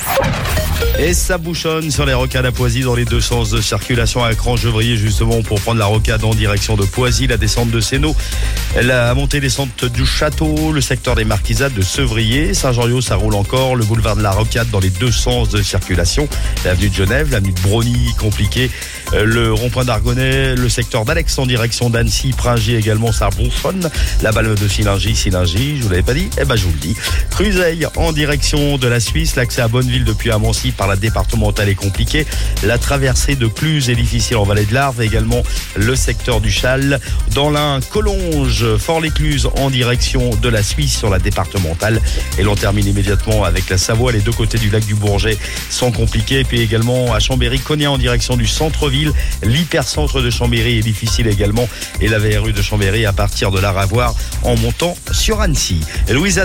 Et ça bouchonne sur les rocades à Poisy dans les deux sens de circulation à Cran-Gevrier justement pour prendre la rocade en direction de Poisy, la descente de Sénaux, la montée-descente du Château, le secteur des Marquisades de Sevrier, Saint-Jean-Riau ça roule encore, le boulevard de la Rocade dans les deux sens de circulation, l'avenue de Genève, l'avenue de Brogny compliqué, le rond-point d'Argonnet, le secteur d'Alex en direction d'Annecy, Pringy également ça bouchonne, la balme de Silingy, je vous l'avais pas dit, je vous le dis. Cruzeil en direction de la Suisse, l'accès à Bonneville depuis Amancy par la départementale est compliqué. La traversée de Cluse est difficile en vallée de l'Arve, également le secteur du Châle. Dans l'Ain, Collonges, Fort-l'Écluse en direction de la Suisse sur la départementale. Et l'on termine immédiatement avec la Savoie. Les deux côtés du lac du Bourget sont compliqués. Et puis également à Chambéry, Cognac en direction du centre-ville. L'hypercentre de Chambéry est difficile également. Et la VRU de Chambéry à partir de la Ravoire en montant sur Annecy. Louise